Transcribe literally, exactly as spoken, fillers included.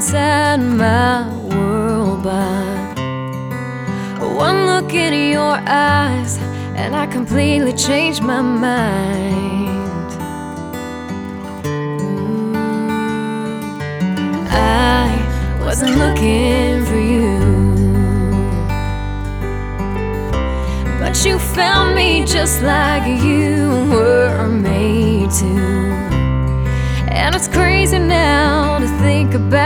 inside my world. But one look into your eyes and I completely changed my mind. Ooh, I wasn't looking for you, but you found me just like you were made to. And it's crazy now to think about